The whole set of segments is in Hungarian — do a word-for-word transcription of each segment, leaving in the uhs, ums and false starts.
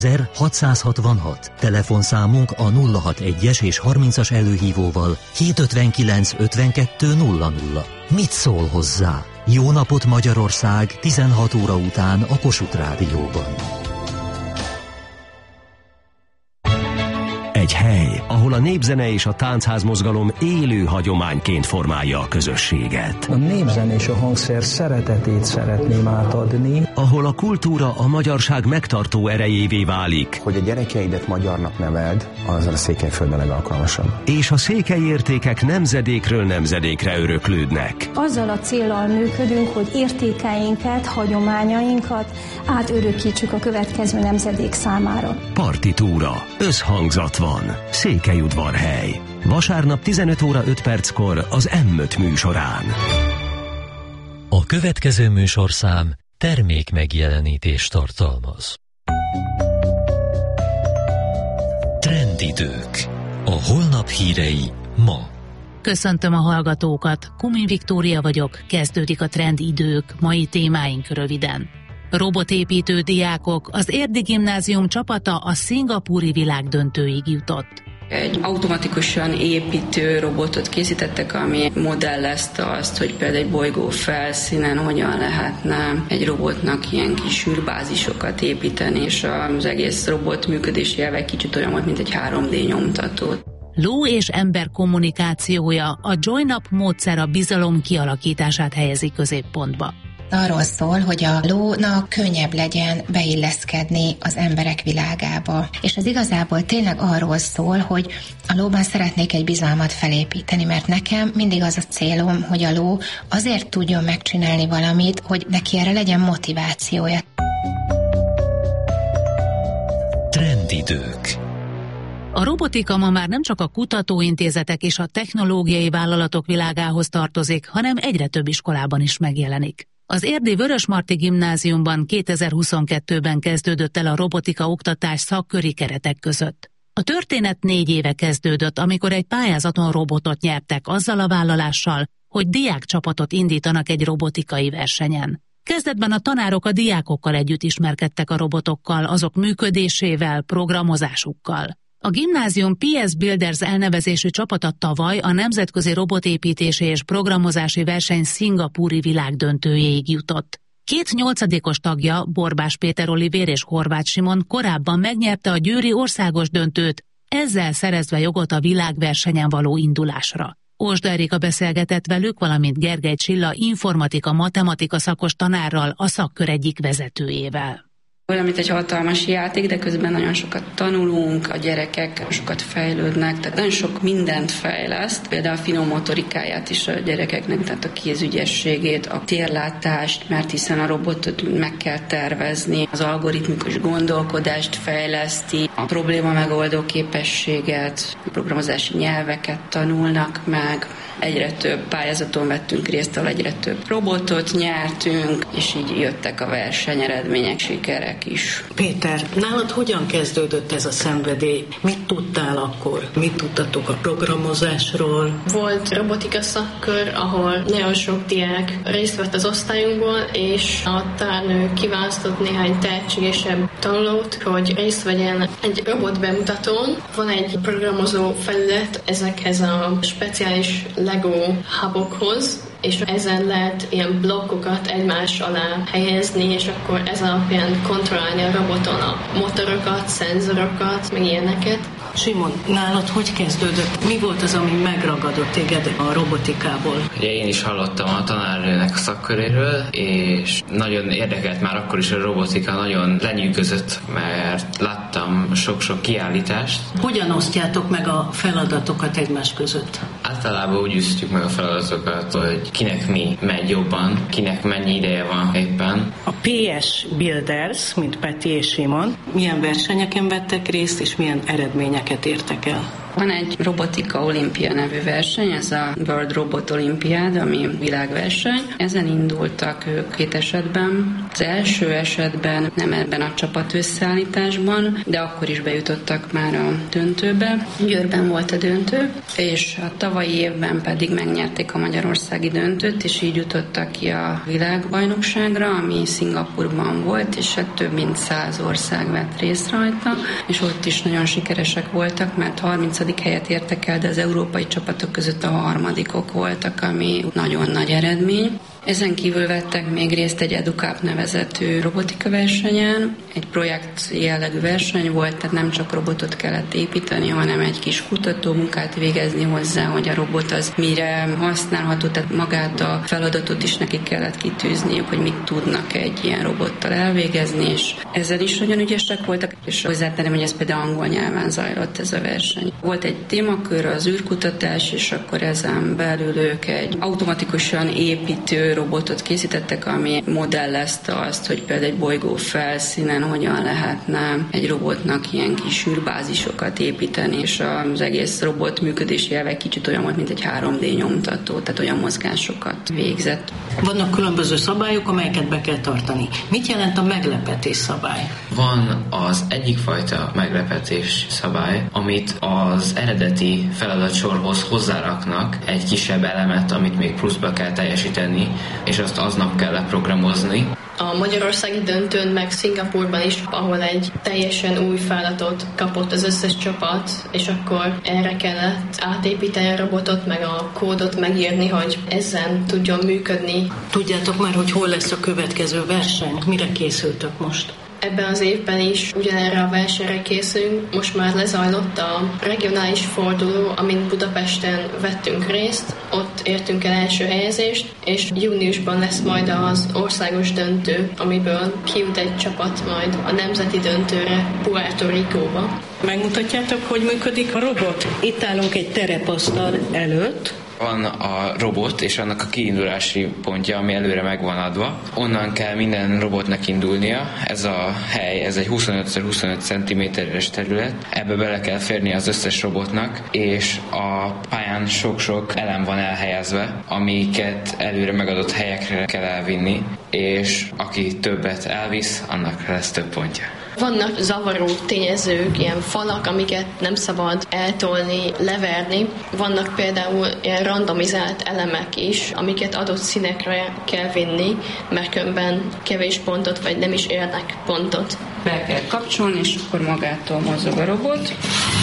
hatszázhatvanhat. Telefonszámunk a nulla hatvanegyes és harmincas előhívóval hétszázötvenkilenc ötvenkettő nulla nulla. Mit szól hozzá? Jó napot Magyarország tizenhat óra után a Kossuth Rádióban. Egy hely, ahol a népzene és a táncház mozgalom élő hagyományként formálja a közösséget. A népzene és a hangszer szeretetét szeretném átadni. Ahol a kultúra a magyarság megtartó erejévé válik. Hogy a gyerekeidet magyarnak neveld, azzal a Székelyföld a legalkalmasabb. És a székely értékek nemzedékről nemzedékre öröklődnek. Azzal a céllal működünk, hogy értékeinket, hagyományainkat átörökítsük a következő nemzedék számára. Partitúra. Összhangzat van. Székelyudvarhely. Vasárnap tizenöt óra öt perckor az M öt műsorán. A következő műsorszám termék megjelenítést tartalmaz. Trendidők. A holnap hírei ma. Köszöntöm a hallgatókat, Kumi Viktória vagyok, kezdődik a Trendidők, mai témáink röviden. Robotépítő diákok, az Érdi Gimnázium csapata a szingapúri világdöntőig jutott. Egy automatikusan építő robotot készítettek, ami modellezte azt, hogy például egy bolygó felszínen hogyan lehetne egy robotnak ilyen kis űrbázisokat építeni, és az egész robot működési elve kicsit olyan volt, mint egy három dé nyomtató. Ló és ember kommunikációja, a Join-up módszer a bizalom kialakítását helyezi középpontba. Arról szól, hogy a lónak könnyebb legyen beilleszkedni az emberek világába. És az igazából tényleg arról szól, hogy a lóban szeretnék egy bizalmat felépíteni, mert nekem mindig az a célom, hogy a ló azért tudjon megcsinálni valamit, hogy neki erre legyen motivációja. Trendidők. A robotika ma már nem csak a kutatóintézetek és a technológiai vállalatok világához tartozik, hanem egyre több iskolában is megjelenik. Az érdi Vörösmarty Gimnáziumban kétezer-huszonkettőben kezdődött el a robotika oktatás szakköri keretek között. A történet négy éve kezdődött, amikor egy pályázaton robotot nyertek azzal a vállalással, hogy diákcsapatot indítanak egy robotikai versenyen. Kezdetben a tanárok a diákokkal együtt ismerkedtek a robotokkal, azok működésével, programozásukkal. A gimnázium pé es Builders elnevezésű csapata tavaly a nemzetközi robotépítési és programozási verseny szingapúri világdöntőjéig jutott. Két nyolcadikos tagja, Borbás Péter Olivér és Horváth Simon korábban megnyerte a győri országos döntőt, ezzel szerezve jogot a világversenyen való indulásra. Ósda Erika beszélgetett velük, valamint Gergely Csilla informatika-matematika szakos tanárral, a szakkör egyik vezetőjével. Olyan, mint egy hatalmas játék, de közben nagyon sokat tanulunk, a gyerekek sokat fejlődnek, tehát nagyon sok mindent fejleszt, például a finom motorikáját is a gyerekeknek, tehát a kézügyességét, a térlátást, mert hiszen a robotot meg kell tervezni, az algoritmikus gondolkodást fejleszti, a probléma megoldó képességet, a programozási nyelveket tanulnak meg. Egyre több pályázaton vettünk részt, ahol egyre több robotot nyertünk, és így jöttek a versenyeredmények, sikerek is. Péter, nálad hogyan kezdődött ez a szenvedély? Mit tudtál akkor? Mit tudtatok a programozásról? Volt robotika szakkör, ahol nagyon sok diák részt vett az osztályunkból, és a tanárnő kiválasztott néhány tehetségesebb tanulót, hogy részt vegyen egy robot bemutatón. Van egy programozó felület ezekhez a speciális Lego hubokhoz, és ezen lehet ilyen blokkokat egymás alá helyezni, és akkor ez alapján kontrollálni a roboton a motorokat, szenzorokat, meg ilyeneket. Simon, nálad hogy kezdődött? Mi volt az, ami megragadott téged a robotikából? Ugye én is hallottam a tanárnőnek a szakköréről, és nagyon érdekelt már akkor is a robotika, nagyon lenyűgözött, mert láttam sok-sok kiállítást. Hogyan osztjátok meg a feladatokat egymás között? Általában úgy üsztjük meg a feladatokat, hogy kinek mi megy jobban, kinek mennyi ideje van éppen. A pé es Builders, mint Peti és Simon, milyen versenyeken vettek részt, és milyen eredményeket értek el? Van egy robotika olimpia nevű verseny, ez a World Robot Olympiad, ami világverseny. Ezen indultak ők két esetben. Az első esetben nem ebben a csapat összeállításban, de akkor is bejutottak már a döntőbe. Győrben volt a döntő, és a tavalyi évben pedig megnyerték a magyarországi döntőt, és így jutottak ki a világbajnokságra, ami Szingapurban volt, és hát több mint száz ország vett részt rajta, és ott is nagyon sikeresek voltak, mert harmincadik helyet értek el, de az európai csapatok között a harmadikok voltak, ami nagyon nagy eredmény. Ezen kívül vettek még részt egy EduCup nevezetű robotika versenyen. Egy projekt jellegű verseny volt, tehát nem csak robotot kellett építeni, hanem egy kis kutatómunkát végezni hozzá, hogy a robot az mire használható, tehát magát a feladatot is nekik kellett kitűzniük, hogy mit tudnak egy ilyen robottal elvégezni, és ezzel is nagyon ügyesek voltak, és hozzátenem, hogy ez például angol nyelven zajlott ez a verseny. Volt egy témakör, az űrkutatás, és akkor ezen belül ők egy automatikusan építő robotot készítettek, ami modellezte azt, hogy például egy bolygó felszínen hogyan lehetne egy robotnak ilyen kis űrbázisokat építeni, és az egész robot működési elve kicsit olyan volt, mint egy három dé nyomtató, tehát olyan mozgásokat végzett. Vannak különböző szabályok, amelyeket be kell tartani. Mit jelent a meglepetés szabály? Van az egyik fajta meglepetés szabály, amit az eredeti feladatsorhoz hozzáraknak egy kisebb elemet, amit még pluszba kell teljesíteni, és azt aznap kell leprogramozni. A magyarországi döntőn meg Szingapurban is, ahol egy teljesen új feladatot kapott az összes csapat, és akkor erre kellett átépíteni a robotot, meg a kódot megírni, hogy ezen tudjon működni. Tudjátok már, hogy hol lesz a következő verseny? Mire készültök most? Ebben az évben is ugyanerre a versenyre készülünk. Most már lezajlott a regionális forduló, amin Budapesten vettünk részt. Ott értünk el első helyezést, és júniusban lesz majd az országos döntő, amiből kijut egy csapat majd a nemzeti döntőre Puerto Ricóba. Megmutatjátok, hogy működik a robot? Itt állunk egy terepasztal előtt. Van a robot és annak a kiindulási pontja, ami előre meg van adva. Onnan kell minden robotnak indulnia. Ez a hely, ez egy huszonöt szor huszonöt centiméteres terület. Ebbe bele kell férni az összes robotnak, és a pályán sok-sok elem van elhelyezve, amiket előre megadott helyekre kell elvinni, és aki többet elvisz, annak lesz több pontja. Vannak zavaró tényezők, ilyen falak, amiket nem szabad eltolni, leverni. Vannak például ilyen randomizált elemek is, amiket adott színekre kell vinni, mert különben kevés pontot, vagy nem is érnek pontot. Be kell kapcsolni, és akkor magától mozog a robot.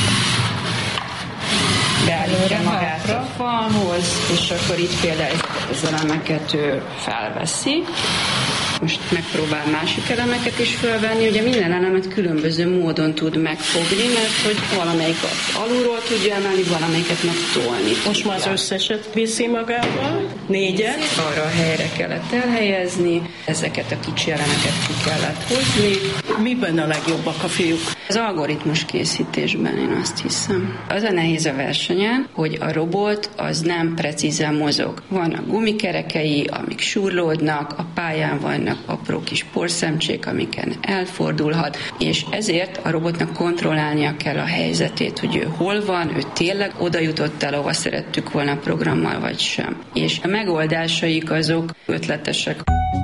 Beállítja magát a falhoz, és akkor itt például az elemeket ő felveszi. Most megpróbál másik elemeket is felvenni, ugye minden elemet különböző módon tud megfogni, mert hogy valamelyiket alulról tudja emelni, valamelyiket meg tolni. Most már az összeset viszi magával, négyet. Arra a helyre kellett elhelyezni, ezeket a kicsi elemeket ki kellett hozni. Miben a legjobbak a fiúk? Az algoritmus készítésben, én azt hiszem. Az a nehéz a versenyen, hogy a robot az nem precízen mozog. Vannak gumikerekei, amik surlódnak, a pályán vannak apró kis porszemcsék, amiken elfordulhat, és ezért a robotnak kontrollálnia kell a helyzetét, hogy ő hol van, ő tényleg oda jutott el, ahova szerettük volna a programmal, vagy sem. És a megoldásaik azok ötletesek.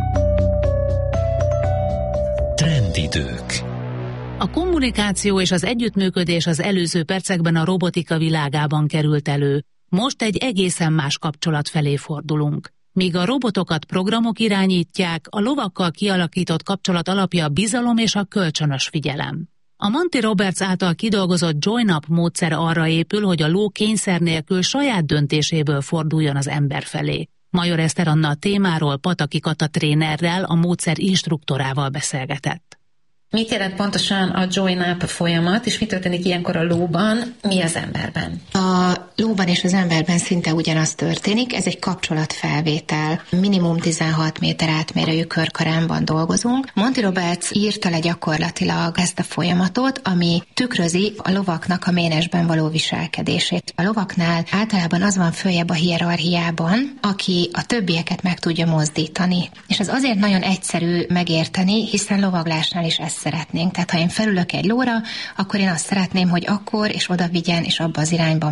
Trendidők. A kommunikáció és az együttműködés az előző percekben a robotika világában került elő. Most egy egészen más kapcsolat felé fordulunk. Míg a robotokat programok irányítják, a lovakkal kialakított kapcsolat alapja a bizalom és a kölcsönös figyelem. A Monty Roberts által kidolgozott Join Up módszer arra épül, hogy a ló kényszer nélkül saját döntéséből forduljon az ember felé. Major Eszter Anna a témáról Pataki Kata trénerrel, a módszer instruktorával beszélgetett. Mit jelent pontosan a join up folyamat, és mi történik ilyenkor a lóban, mi az emberben? A lóban és az emberben szinte ugyanaz történik, ez egy kapcsolatfelvétel. Minimum tizenhat méter átmérőjű körkaránban dolgozunk. Monty Roberts írta le gyakorlatilag ezt a folyamatot, ami tükrözi a lovaknak a ménesben való viselkedését. A lovaknál általában az van följebb a hierarchiában, aki a többieket meg tudja mozdítani. És ez azért nagyon egyszerű megérteni, hiszen lovaglásnál is ezt szeretnénk. Tehát ha én felülök egy lóra, akkor én azt szeretném, hogy akkor és oda vigyen, és abba az irányban, abba a sebességben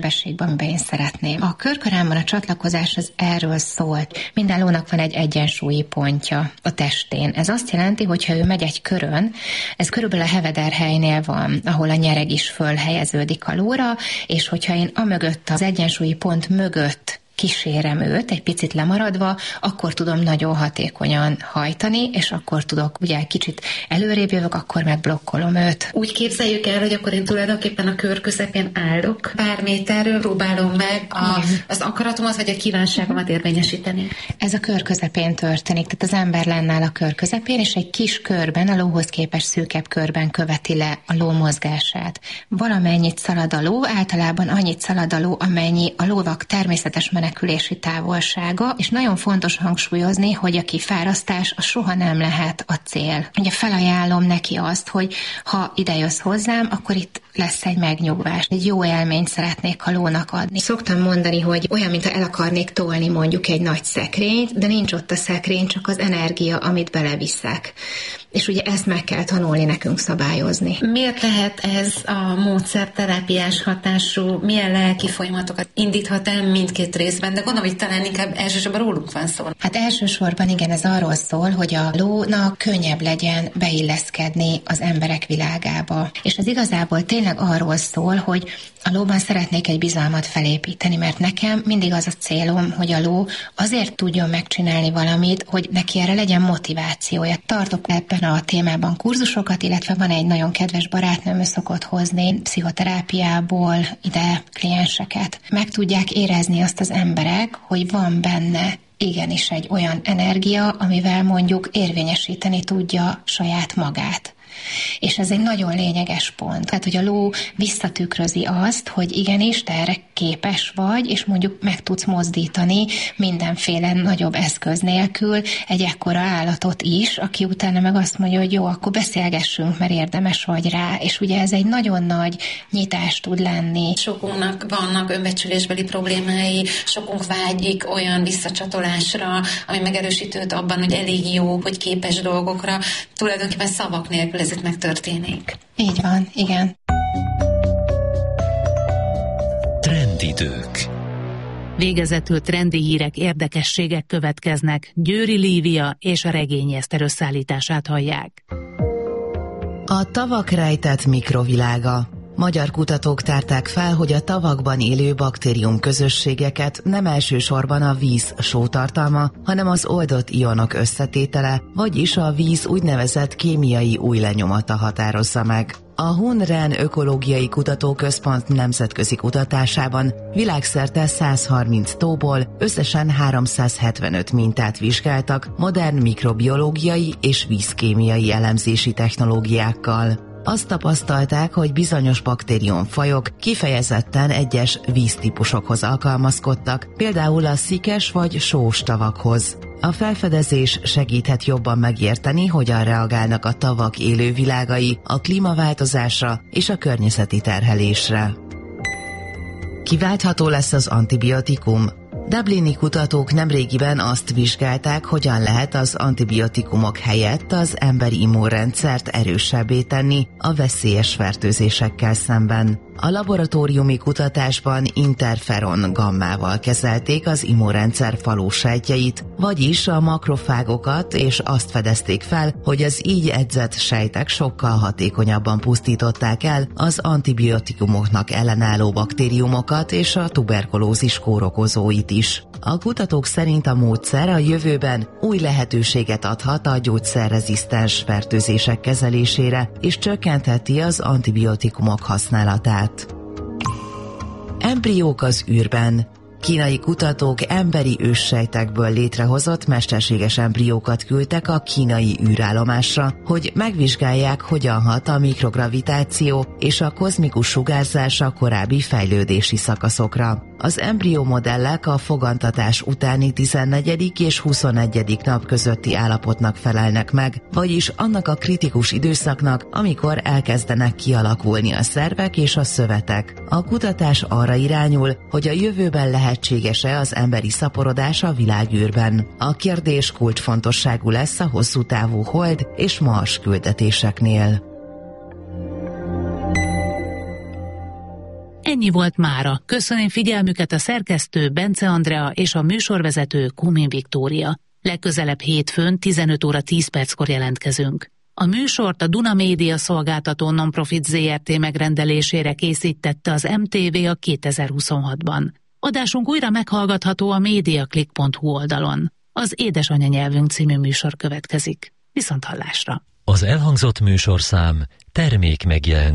sebességben, amiben én szeretném. A körkarámban a csatlakozás az erről szólt. Minden lónak van egy egyensúlyi pontja a testén. Ez azt jelenti, hogy ha ő megy egy körön, ez körülbelül a hevederhelynél van, ahol a nyereg is fölhelyeződik a lóra, és hogyha én amögött, az egyensúlyi pont mögött kísérem őt, egy picit lemaradva, akkor tudom nagyon hatékonyan hajtani, és akkor tudok, ugye kicsit előrébb jövök, akkor megblokkolom őt. Úgy képzeljük el, hogy akkor én tulajdonképpen a kör közepén állok, pár méterről próbálom meg a, az akaratomat, vagy a kívánságomat érvényesíteni. Ez a kör közepén történik, tehát az ember lenne a kör közepén, és egy kis körben, a lóhoz képest szűkebb körben követi le a ló mozgását. Valamennyit szalad a ló, általában annyit szalad a ló, amennyi a lóvak természetes menekülési távolsága, és nagyon fontos hangsúlyozni, hogy a kifárasztás az soha nem lehet a cél. Ugye felajánlom neki azt, hogy ha ide jössz hozzám, akkor itt lesz egy megnyugvás. Egy jó élményt szeretnék a lónak adni. Szoktam mondani, hogy olyan, mintha el akarnék tolni mondjuk egy nagy szekrényt, de nincs ott a szekrény, csak az energia, amit beleviszek. És ugye ezt meg kell tanulni nekünk szabályozni. Miért lehet ez a módszer terápiás hatású, milyen lelki folyamatokat indíthat el mindkét részben, de gondolom, hogy talán inkább elsősorban rólunk van szó. Hát elsősorban igen, ez arról szól, hogy a lónak könnyebb legyen beilleszkedni az emberek világába. És ez igazából tényleg arról szól, hogy a lóban szeretnék egy bizalmat felépíteni, mert nekem mindig az a célom, hogy a ló azért tudjon megcsinálni valamit, hogy neki erre legyen motivációja. Tartok ebben a témában kurzusokat, illetve van egy nagyon kedves barátnőm, ő szokott hozni pszichoterápiából ide klienseket. Meg tudják érezni azt az emberek, hogy van benne igenis egy olyan energia, amivel mondjuk érvényesíteni tudja saját magát. És ez egy nagyon lényeges pont. Tehát, hogy a ló visszatükrözi azt, hogy igenis, te erre képes vagy, és mondjuk meg tudsz mozdítani mindenféle nagyobb eszköz nélkül egy ekkora állatot is, aki utána meg azt mondja, hogy jó, akkor beszélgessünk, mert érdemes vagy rá. És ugye ez egy nagyon nagy nyitás tud lenni. Sokunknak vannak önbecsülésbeli problémái, sokunk vágyik olyan visszacsatolásra, ami megerősítőt abban, hogy elég jó, hogy képes dolgokra. Tulajdonképpen szavak nélkül ez itt megtörténik. Így van, igen. Trendidők. Végezetül trendi hírek, érdekességek következnek. Győri Lívia és a Regényi Eszter összeállítását hallják. A tavak rejtett mikrovilága. Magyar kutatók tárták fel, hogy a tavakban élő baktérium közösségeket nem elsősorban a víz sótartalma, hanem az oldott ionok összetétele, vagyis a víz úgynevezett kémiai új lenyomata határozza meg. A Hun-Ren Ökológiai Kutatóközpont nemzetközi kutatásában világszerte száz harminc tóból összesen háromszázhetvenöt mintát vizsgáltak modern mikrobiológiai és vízkémiai elemzési technológiákkal. Azt tapasztalták, hogy bizonyos baktériumfajok kifejezetten egyes víztípusokhoz alkalmazkodtak, például a szikes vagy sós tavakhoz. A felfedezés segíthet jobban megérteni, hogyan reagálnak a tavak élővilágai a klímaváltozásra és a környezeti terhelésre. Kiváltható lesz az antibiotikum? Dublini kutatók nemrégiben azt vizsgálták, hogyan lehet az antibiotikumok helyett az emberi immunrendszert erősebbé tenni a veszélyes fertőzésekkel szemben. A laboratóriumi kutatásban interferon gammával kezelték az immunrendszer falósejtjeit, vagyis a makrofágokat, és azt fedezték fel, hogy az így edzett sejtek sokkal hatékonyabban pusztították el az antibiotikumoknak ellenálló baktériumokat és a tuberkulózis kórokozóit is. A kutatók szerint a módszer a jövőben új lehetőséget adhat a gyógyszerrezisztens fertőzések kezelésére, és csökkentheti az antibiotikumok használatát. Embriók az űrben. Kínai kutatók emberi őssejtekből létrehozott mesterséges embriókat küldtek a kínai űrállomásra, hogy megvizsgálják, hogyan hat a mikrogravitáció és a kozmikus sugárzás a korábbi fejlődési szakaszokra. Az embrió modellek a fogantatás utáni tizennegyedik és huszonegyedik nap közötti állapotnak felelnek meg, vagyis annak a kritikus időszaknak, amikor elkezdenek kialakulni a szervek és a szövetek. A kutatás arra irányul, hogy a jövőben lehetséges-e az emberi szaporodás a világűrben. A kérdés kulcsfontosságú lesz a hosszú távú Hold és Mars küldetéseknél. Ennyi volt mára. Köszönöm figyelmüket a szerkesztő Bence Andrea és a műsorvezető Kumin Viktória. Legközelebb hétfőn tizenöt óra tíz perckor jelentkezünk. A műsort a Duna Média Szolgáltató Nonprofit zé er té megrendelésére készítette az em té vé a kétezer-huszonhatban. Adásunk újra meghallgatható a mediaclick pont hu oldalon. Az Édesanyanyelvünk című műsor következik. Viszonthallásra! Az elhangzott műsorszám termék megjelenít.